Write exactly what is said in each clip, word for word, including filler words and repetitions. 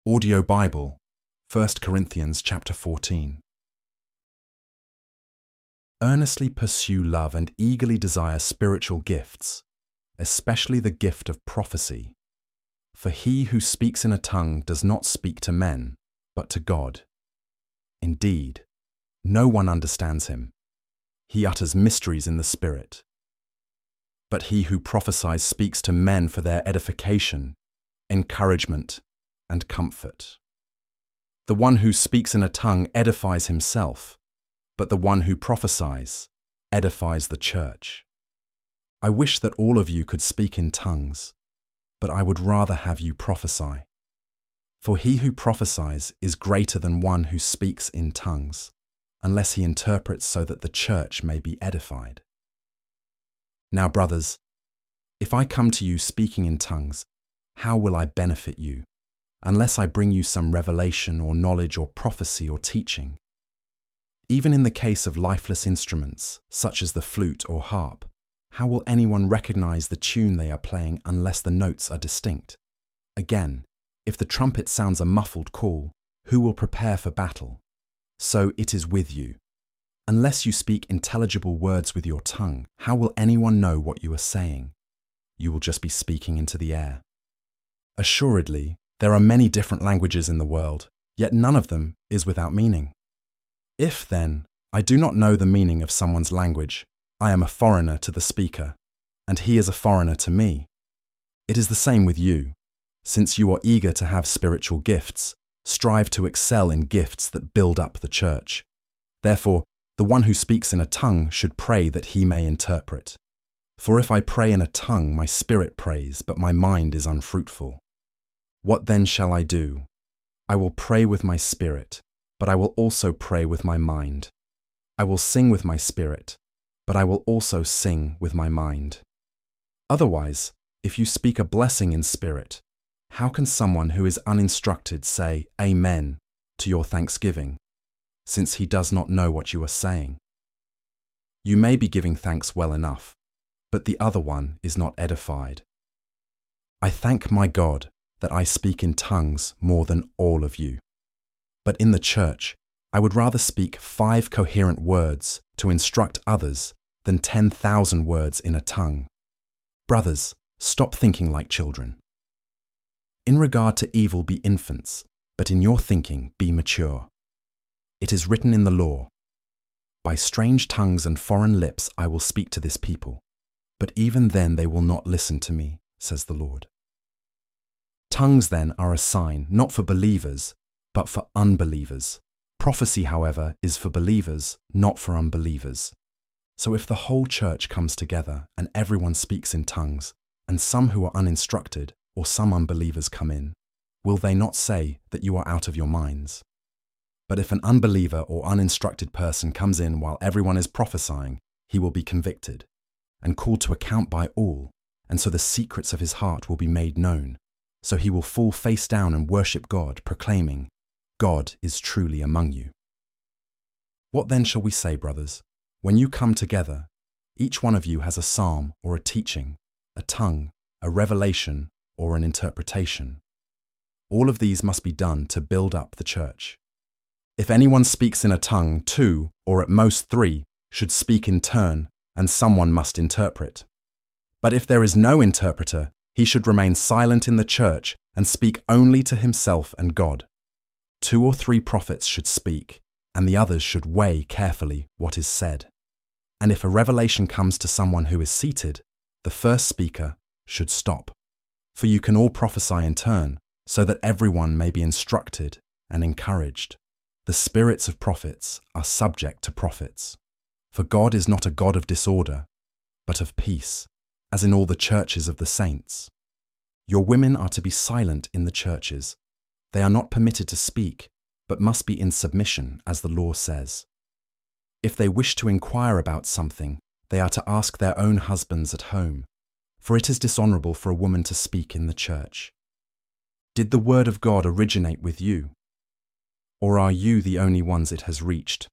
Audio Bible, First Corinthians chapter fourteen. Earnestly pursue love and eagerly desire spiritual gifts, especially the gift of prophecy. For he who speaks in a tongue does not speak to men, but to God. Indeed, no one understands him. He utters mysteries in the Spirit. But he who prophesies speaks to men for their edification, encouragement, and comfort. The one who speaks in a tongue edifies himself, but the one who prophesies edifies the church. I wish that all of you could speak in tongues, but I would rather have you prophesy. For he who prophesies is greater than one who speaks in tongues, unless he interprets so that the church may be edified. Now, brothers, if I come to you speaking in tongues, how will I benefit you, unless I bring you some revelation or knowledge or prophecy or teaching? Even in the case of lifeless instruments, such as the flute or harp, how will anyone recognize the tune they are playing unless the notes are distinct? Again, if the trumpet sounds a muffled call, who will prepare for battle? So it is with you. Unless you speak intelligible words with your tongue, how will anyone know what you are saying? You will just be speaking into the air. Assuredly, there are many different languages in the world, yet none of them is without meaning. If, then, I do not know the meaning of someone's language, I am a foreigner to the speaker, and he is a foreigner to me. It is the same with you. Since you are eager to have spiritual gifts, strive to excel in gifts that build up the church. Therefore, the one who speaks in a tongue should pray that he may interpret. For if I pray in a tongue, my spirit prays, but my mind is unfruitful. What then shall I do? I will pray with my spirit, but I will also pray with my mind. I will sing with my spirit, but I will also sing with my mind. Otherwise, if you speak a blessing in spirit, how can someone who is uninstructed say Amen to your thanksgiving, since he does not know what you are saying? You may be giving thanks well enough, but the other one is not edified. I thank my God that I speak in tongues more than all of you. But in the church, I would rather speak five coherent words to instruct others than ten thousand words in a tongue. Brothers, stop thinking like children. In regard to evil, be infants, but in your thinking be mature. It is written in the law, by strange tongues and foreign lips I will speak to this people, but even then they will not listen to me, says the Lord. Tongues then are a sign not for believers, but for unbelievers. Prophecy, however, is for believers, not for unbelievers. So if the whole church comes together and everyone speaks in tongues, and some who are uninstructed or some unbelievers come in, will they not say that you are out of your minds? But if an unbeliever or uninstructed person comes in while everyone is prophesying, he will be convicted and called to account by all, and so the secrets of his heart will be made known. So he will fall face down and worship God, proclaiming, God is truly among you. What then shall we say, brothers? When you come together, each one of you has a psalm or a teaching, a tongue, a revelation, or an interpretation. All of these must be done to build up the church. If anyone speaks in a tongue, two, or at most three, should speak in turn, and someone must interpret. But if there is no interpreter, he should remain silent in the church and speak only to himself and God. Two or three prophets should speak, and the others should weigh carefully what is said. And if a revelation comes to someone who is seated, the first speaker should stop. For you can all prophesy in turn, so that everyone may be instructed and encouraged. The spirits of prophets are subject to prophets. For God is not a God of disorder, but of peace, as in all the churches of the saints. Your women are to be silent in the churches. They are not permitted to speak, but must be in submission, as the law says. If they wish to inquire about something, they are to ask their own husbands at home, for it is dishonorable for a woman to speak in the church. Did the word of God originate with you? Or are you the only ones it has reached?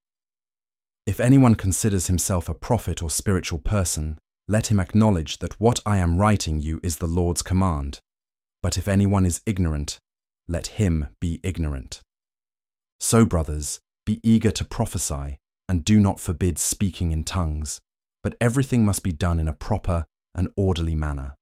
If anyone considers himself a prophet or spiritual person, let him acknowledge that what I am writing you is the Lord's command. But if anyone is ignorant, let him be ignorant. So, brothers, be eager to prophesy, and do not forbid speaking in tongues, but everything must be done in a proper and orderly manner.